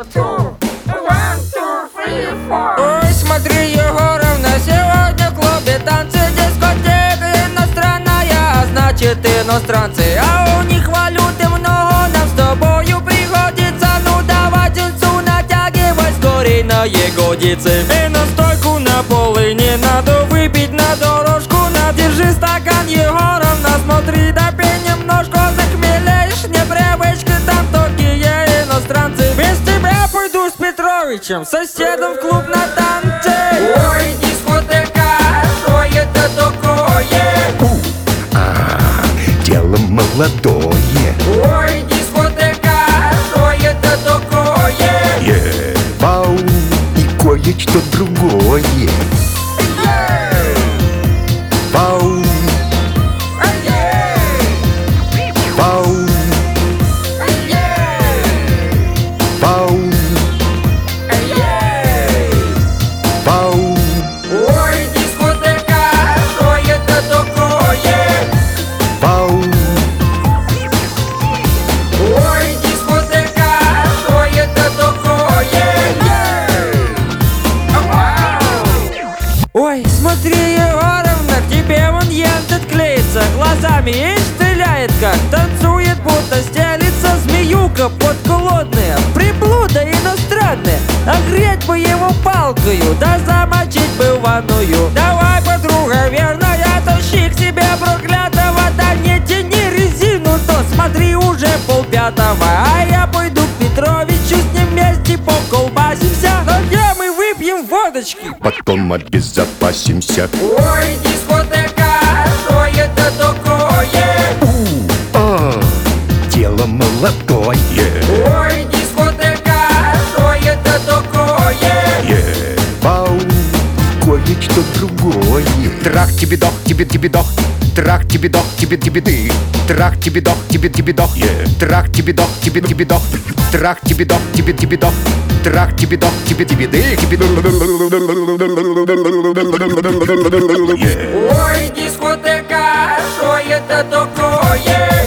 Ой, смотри, Егоровна, сегодня в клубе танцы, дискотека иностранная, а значит иностранцы. А у них валюты много, нам с тобою приходится. Ну давай тельцу натягивай скорей на ягодицы. И настойку на полы не надо выпить на дорожку. Держи стакан, Егоровна, смотри, допей немножко. Захмелеешь, непривычка, там такие иностранцы. Без тебя пойду с Петровичем, соседом в клуб на танцы. Ой, дискотека, что это такое? Дело молодое. Ой, дискотека, что это такое? Вау, и кое-что другое. Вау, вау, вау, вау. Ой, дискотека, что это такое? Вау, Ой, дискотека, что это такое? Ой, смотри, Егоровна, к тебе вон ентет клеится, глазами и стреляет как, танцует, будто стелится змеюка подколодная, приблуда иностранная. Огреть бы его палкою, да замочить бы в ванную. Давай, подруга верная, тащи к себе проклятого, да не тяни резину, то смотри, уже полпятого. А я пойду к Петровичу, с ним вместе поколбасимся, но где мы выпьем водочки. потом обезопасимся. Ой, дискотека, что это такое? Дело молодое. Ой, дискотека, что это такое? Вау, кое-что другое. Трах тебе дох, тебе дох. Трах тебе дох, тебе ты. Трах тебе дох, тебе дох. Трах тебе дох, тебе дох. Трах тебе дох, тебе дох. Трах тебе дох, тебе ты. Ой, дискотека, что это такое?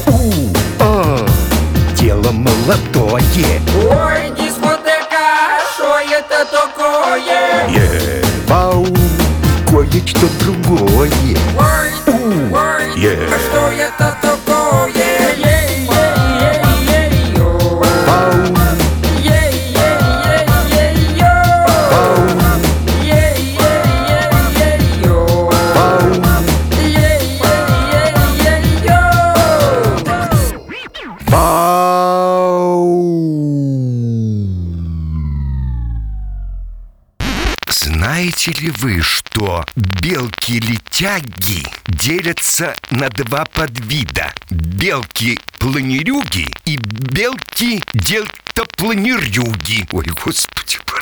Дело молодое. Ой, дискотека, что это такое? Вау, кое-что другое. Ой, а что это такое? Вау, знаете ли вы, что белки-летяги делятся на два подвида? Белки-планерюги и белки-дельтапланерюги. Ой, господи.